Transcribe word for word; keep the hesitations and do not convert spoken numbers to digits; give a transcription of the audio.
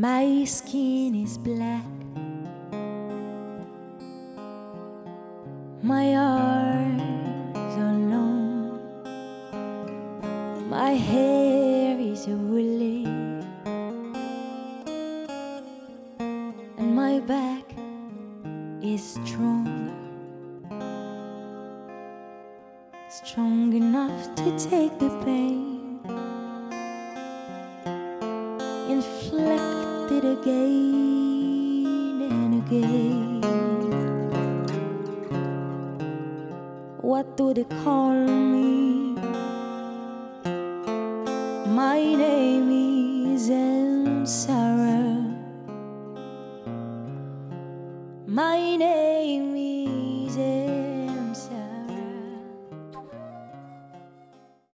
My skin is black, my arms are long, my hair is woolly, and my back is strong, strong enough to take the pain, inflicted again and again. What do they call me? My name is Sarah. My name is